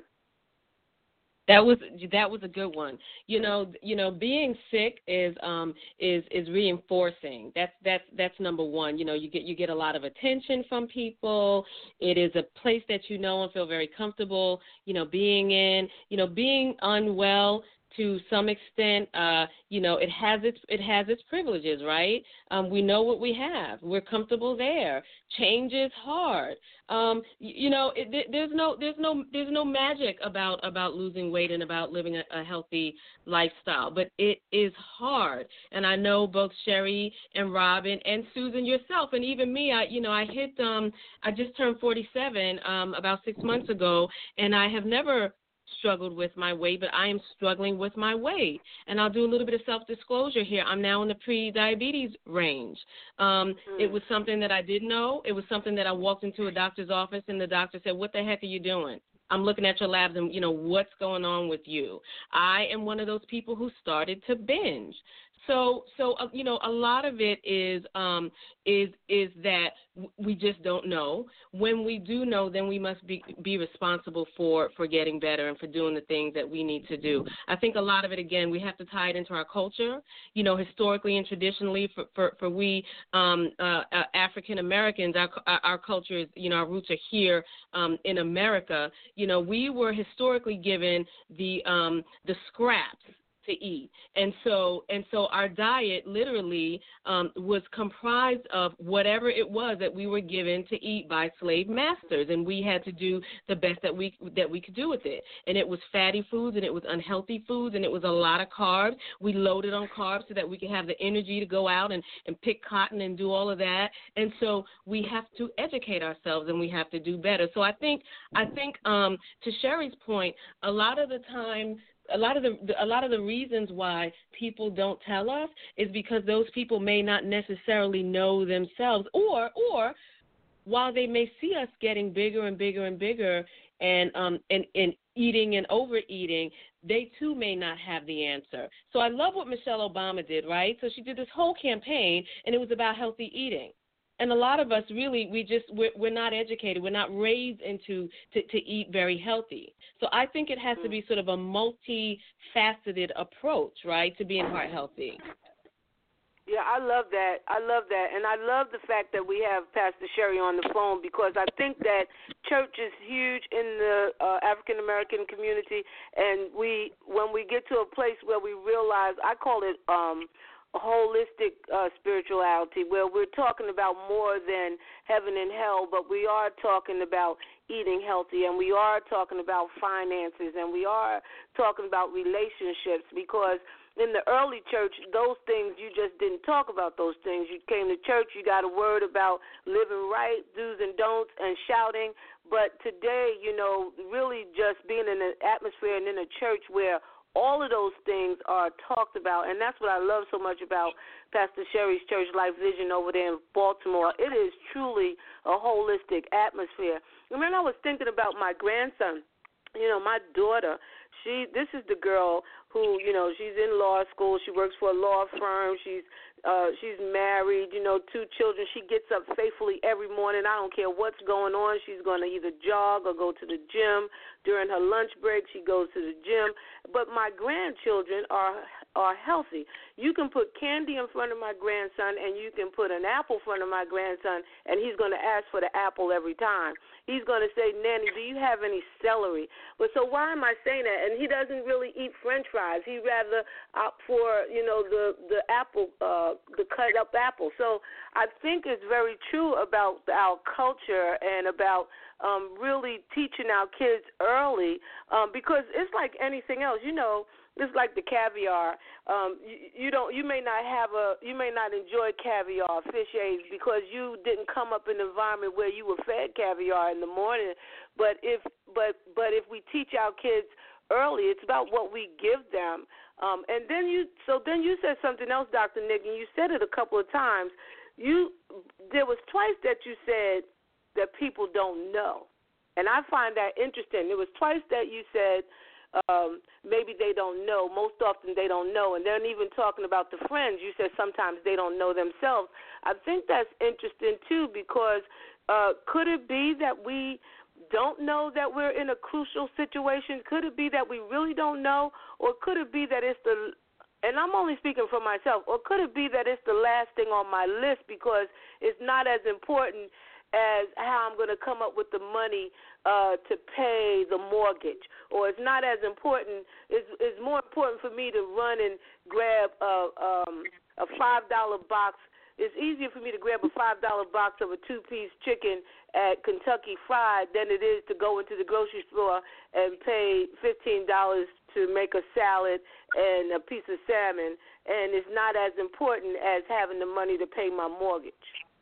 That was that was a good one. You know, you know, being sick is um is is reinforcing. That's that's that's number one. You know, you get you get a lot of attention from people. It is a place that you know and feel very comfortable, you know, being in. You know, being unwell to some extent, uh, you know, it has its it has its privileges, right? Um, we know what we have. We're comfortable there. Change is hard. Um, you, you know, it, there's no there's no there's no magic about about losing weight and about living a, a healthy lifestyle, but it is hard. And I know both Sherry and Robin and Susan yourself, and even me. I you know I hit um I just turned forty-seven um about six months ago, and I have never struggled with my weight, but I am struggling with my weight. And I'll do a little bit of self-disclosure here. I'm now in the pre-diabetes range. Um, mm. It was something that I didn't know. It was something that I walked into a doctor's office, and the doctor said, "What the heck are you doing? I'm looking at your labs, and, you know, what's going on with you?" I am one of those people who started to binge. So, so uh, you know, a lot of it is um, is is that w- we just don't know. When we do know, then we must be be responsible for, for getting better and for doing the things that we need to do. I think a lot of it, again, we have to tie it into our culture. You know, historically and traditionally, for for, for we um, uh, uh, African Americans, our our culture is, you know, our roots are here um, in America. You know, we were historically given the um, the scraps to eat. And so and so our diet literally um, was comprised of whatever it was that we were given to eat by slave masters, and we had to do the best that we that we could do with it. And it was fatty foods, and it was unhealthy foods, and it was a lot of carbs. We loaded on carbs so that we could have the energy to go out and, and pick cotton and do all of that. And so we have to educate ourselves, and we have to do better. So I think I think um, to Sherry's point, a lot of the time, A lot of the a lot of the reasons why people don't tell us is because those people may not necessarily know themselves, or or while they may see us getting bigger and bigger and bigger and um and, and eating and overeating, they too may not have the answer. So I love what Michelle Obama did, right? So she did this whole campaign, and it was about healthy eating. And a lot of us really, we just, we're, we're not educated. We're not raised into to, to eat very healthy. So I think it has to be sort of a multifaceted approach, right, to being heart healthy. Yeah, I love that. I love that. And I love the fact that we have Pastor Sherry on the phone, because I think that church is huge in the uh, African-American community. And we, when we get to a place where we realize, I call it um, holistic uh, spirituality, where we're talking about more than heaven and hell, but we are talking about eating healthy, and we are talking about finances, and we are talking about relationships, because in the early church, those things, you just didn't talk about those things. You came to church, you got a word about living right, do's and don'ts, and shouting. But today, you know, really just being in an atmosphere and in a church where all of those things are talked about, and that's what I love so much about Pastor Sherry's Church Life Vision over there in Baltimore. It is truly a holistic atmosphere. And then I was thinking about my grandson. you know, my daughter, she this is the girl who, you know, she's in law school. She works for a law firm. She's uh, she's married, you know, two children. She gets up faithfully every morning. I don't care what's going on. She's going to either jog or go to the gym. During her lunch break, she goes to the gym. But my grandchildren are are healthy. You can put candy in front of my grandson, and you can put an apple in front of my grandson, and he's going to ask for the apple every time. He's going to say, Nanny, do you have any celery? But so why am I saying that? And he doesn't really eat French fries. He'd rather opt for, you know, the, the apple, uh, the cut-up apple. So I think it's very true about our culture and about um, really teaching our kids early um, because it's like anything else. You know, it's like the caviar. Um, you, you don't. You may not have a. You may not enjoy caviar, fish eggs, because you didn't come up in an environment where you were fed caviar in the morning. But if, but, but if we teach our kids early, it's about what we give them. Um, and then you. So then you said something else, Doctor Nick, and you said it a couple of times. You. There was twice that you said that people don't know, and I find that interesting. There was twice that you said. Um, maybe they don't know. Most often they don't know. And then even talking about the friends, you said sometimes they don't know themselves. I think that's interesting, too, because uh, could it be that we don't know that we're in a crucial situation? Could it be that we really don't know? Or could it be that it's the, and I'm only speaking for myself, or could it be that it's the last thing on my list because it's not as important as how I'm going to come up with the money uh, to pay the mortgage, or it's not as important. It's, it's more important for me to run and grab a, um, a five dollar box. It's easier for me to grab a five dollar box of a two-piece chicken at Kentucky Fried than it is to go into the grocery store and pay fifteen dollars to make a salad and a piece of salmon, and it's not as important as having the money to pay my mortgage.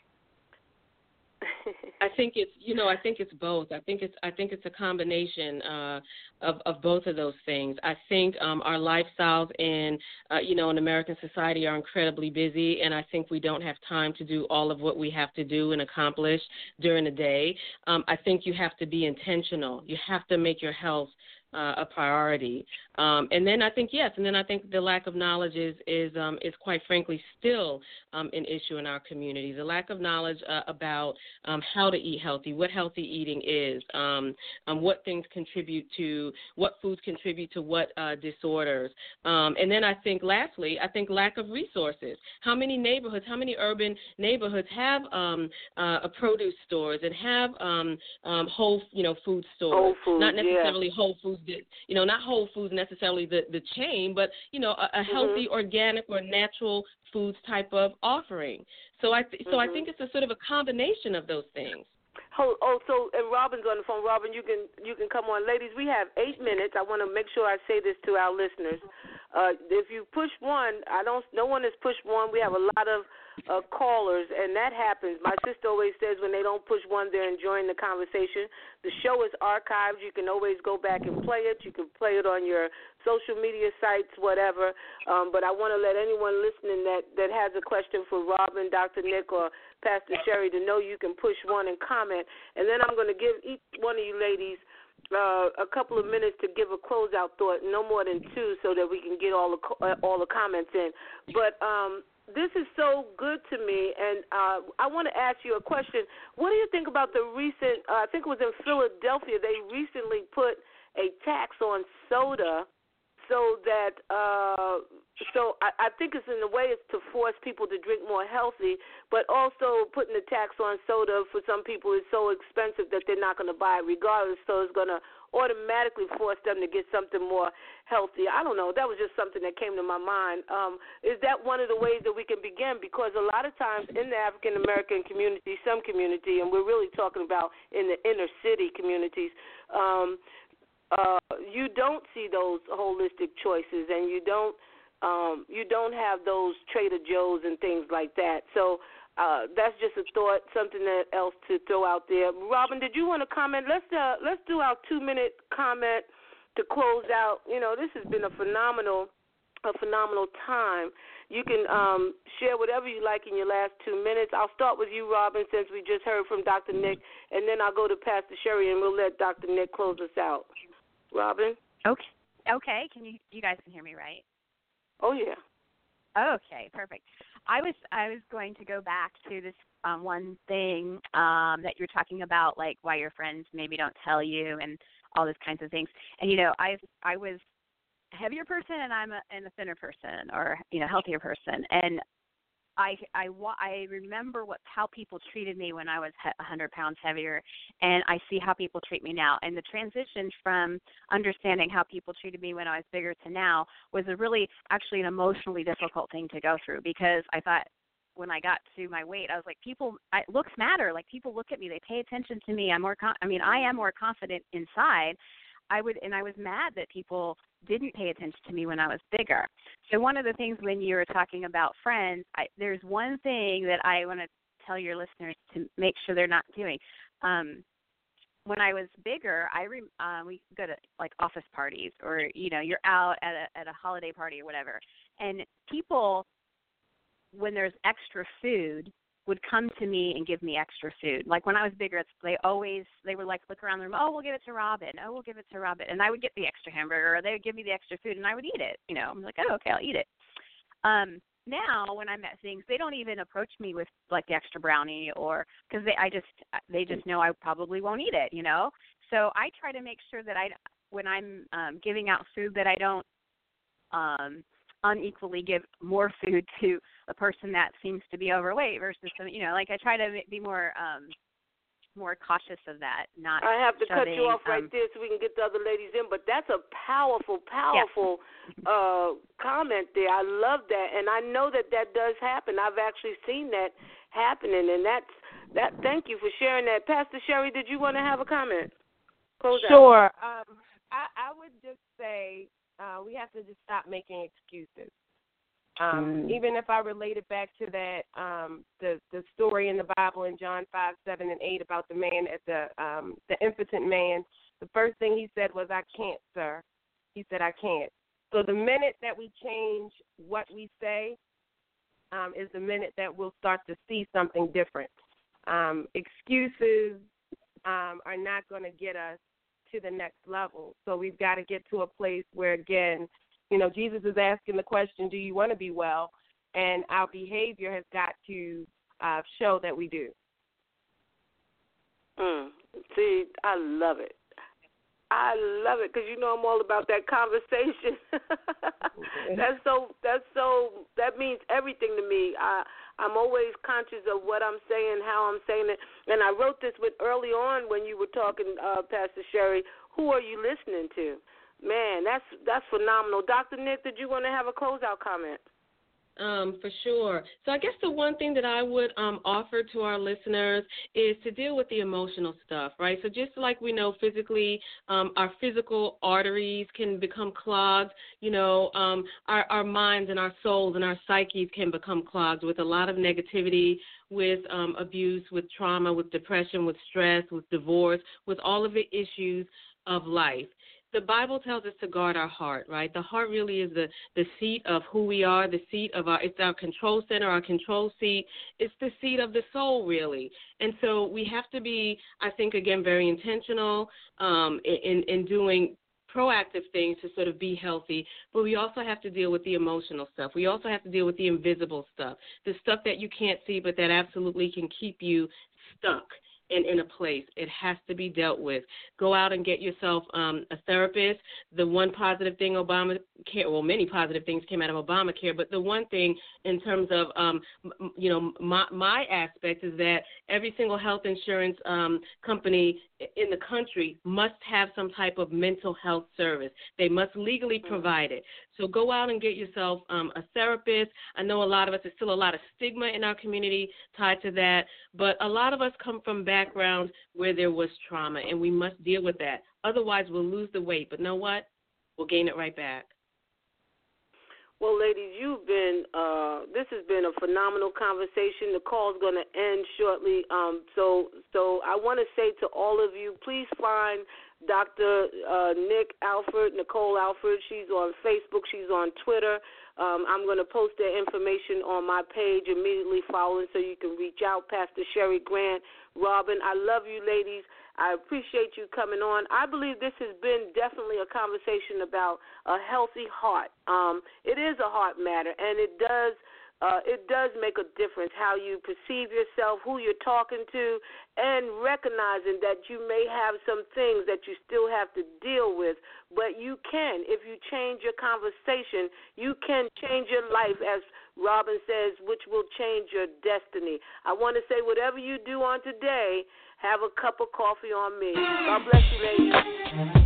I think it's you know I think it's both. I think it's I think it's a combination uh, of of both of those things. I think um, our lifestyles in uh, you know in American society are incredibly busy, and I think we don't have time to do all of what we have to do and accomplish during the day. Um, I think you have to be intentional. You have to make your health Uh, a priority. Um, and then I think, yes, and then I think the lack of knowledge is, is, um, is quite frankly still um, an issue in our community. The lack of knowledge uh, about um, how to eat healthy, what healthy eating is, um, um, what things contribute to, what foods contribute to what uh, disorders. Um, and then I think lastly, I think lack of resources. How many neighborhoods, how many urban neighborhoods have um, uh, a produce stores and have um, um, whole, you know, food stores? Whole Foods, not necessarily yeah. Whole Foods. You know, not Whole Foods necessarily the, the chain, but, you know, a, a healthy, mm-hmm. organic or natural foods type of offering. So I th- so mm-hmm. I think it's a sort of a combination of those things. Oh, oh, so and Robin's on the phone. Robin, you can you can come on. Ladies, we have eight minutes. I want to make sure I say this to our listeners. Uh, if you push one, I don't. No one has pushed one. We have a lot of uh, callers, and that happens. My sister always says when they don't push one, they're enjoying the conversation. The show is archived. You can always go back and play it. You can play it on your social media sites, whatever. Um, but I want to let anyone listening that, that has a question for Robin, Doctor Nick, or Pastor Sherry to know you can push one and comment. And then I'm going to give each one of you ladies uh, a couple of minutes to give a closeout thought, no more than two, so that we can get all the uh, all the comments in. But um, this is so good to me, and uh, I want to ask you a question. What do you think about the recent, uh, I think it was in Philadelphia, they recently put a tax on soda so that, uh, so I, I think it's in a way it's to force people to drink more healthy, but also putting a tax on soda for some people is so expensive that they're not going to buy it regardless, so it's going to automatically force them to get something more healthy. I don't know. That was just something that came to my mind. Um, is that one of the ways that we can begin? Because a lot of times in the African-American community, some community, and we're really talking about in the inner city communities, um, uh, you don't see those holistic choices, and you don't um, you don't have those Trader Joe's and things like that. So Uh, that's just a thought, something that else to throw out there. Robin, did you want to comment? Let's uh, let's do our two-minute comment to close out. You know, this has been a phenomenal, a phenomenal time. You can um, share whatever you like in your last two minutes. I'll start with you, Robin, since we just heard from Doctor Nick, and then I'll go to Pastor Sherry, and we'll let Doctor Nick close us out. Robin? Okay. Okay. Can you you guys can hear me, right? Oh yeah. Okay, perfect. I was I was going to go back to this um, one thing um, that you're talking about, like why your friends maybe don't tell you and all those kinds of things. And you know, I I was a heavier person and I'm a, and a thinner person, or you know, healthier person, and I, I, I remember what how people treated me when I was one hundred pounds heavier, and I see how people treat me now. And the transition from understanding how people treated me when I was bigger to now was a really actually an emotionally difficult thing to go through, because I thought when I got to my weight, I was like, people, I, looks matter. Like, people look at me, they pay attention to me. I'm more, con- I mean, I am more confident inside. I would, and I was mad that people didn't pay attention to me when I was bigger. So one of the things when you were talking about friends, I, there's one thing that I want to tell your listeners to make sure they're not doing. Um, when I was bigger, I re, uh, we go to like office parties, or you know, you're out at a at a holiday party or whatever, and people, when there's extra food, would come to me and give me extra food. Like when I was bigger, it's, they always, they would like look around the room, oh, we'll give it to Robin. Oh, we'll give it to Robin. And I would get the extra hamburger, or they would give me the extra food, and I would eat it. You know, I'm like, oh, okay, I'll eat it. Um, now when I'm at things, they don't even approach me with like the extra brownie, or because they, I just, they just know I probably won't eat it, you know? So I try to make sure that I, when I'm um, giving out food, that I don't, um, unequally give more food to a person that seems to be overweight versus some, you know, like I try to be more um more cautious of that. Not I have to shoving, cut you off right um, there so we can get the other ladies in, but that's a powerful, powerful yeah. uh comment there. I love that, and I know that that does happen. I've actually seen that happening, and that's that. Thank you for sharing that. Pastor Sherry, did you want to have a comment? Close sure. out. Um, I, I would just say uh, we have to just stop making excuses. Um, mm. Even if I relate it back to that, um, the the story in the Bible in John five, seven, and eight about the man at the um, the impotent man, the first thing he said was, "I can't, sir." He said, "I can't." So the minute that we change what we say um, is the minute that we'll start to see something different. Um, excuses um, are not going to get us to the next level. So we've got to get to a place where, again, you know, Jesus is asking the question, do you want to be well? And our behavior has got to uh, show that we do. Mm. See, I love it. I love it because you know I'm all about that conversation. that's so. That's so. That means everything to me. I, I'm always conscious of what I'm saying, how I'm saying it. And I wrote this with early on when you were talking, uh, Pastor Sherry. Who are you listening to? Man, that's that's phenomenal. Doctor Nick, did you want to have a closeout comment? Um, for sure. So I guess the one thing that I would um, offer to our listeners is to deal with the emotional stuff, right? So just like we know physically, um, our physical arteries can become clogged, you know, um, our, our minds and our souls and our psyches can become clogged with a lot of negativity, with um, abuse, with trauma, with depression, with stress, with divorce, with all of the issues of life. The Bible tells us to guard our heart, right? The heart really is the, the seat of who we are, the seat of our, it's our control center, our control seat. It's the seat of the soul, really. And so we have to be, I think, again, very intentional um, in, in doing proactive things to sort of be healthy, but we also have to deal with the emotional stuff. We also have to deal with the invisible stuff, the stuff that you can't see, but that absolutely can keep you stuck in, in a place. It has to be dealt with. Go out and get yourself um, a therapist. The one positive thing Obamacare, well, many positive things came out of Obamacare, but the one thing in terms of, um, you know, my, my aspect is that every single health insurance um, company in the country must have some type of mental health service. They must legally provide it. So go out and get yourself um, a therapist. I know a lot of us, there's still a lot of stigma in our community tied to that, but a lot of us come from backgrounds where there was trauma, and we must deal with that. Otherwise, we'll lose the weight. But know what? We'll gain it right back. Well, ladies, you've been, uh, this has been a phenomenal conversation. The call's going to end shortly. Um, so so I want to say to all of you, please find Doctor Uh, Nick Alford, Nicole Alford. She's on Facebook. She's on Twitter. Um, I'm going to post their information on my page immediately following so you can reach out. Pastor Sherry Grant, Robin, I love you, ladies. I appreciate you coming on. I believe this has been definitely a conversation about a healthy heart. Um, it is a heart matter, and it does uh, it does make a difference how you perceive yourself, who you're talking to, and recognizing that you may have some things that you still have to deal with, but you can. If you change your conversation, you can change your life, as Robin says, which will change your destiny. I want to say, whatever you do on today, have a cup of coffee on me. God bless you, ladies.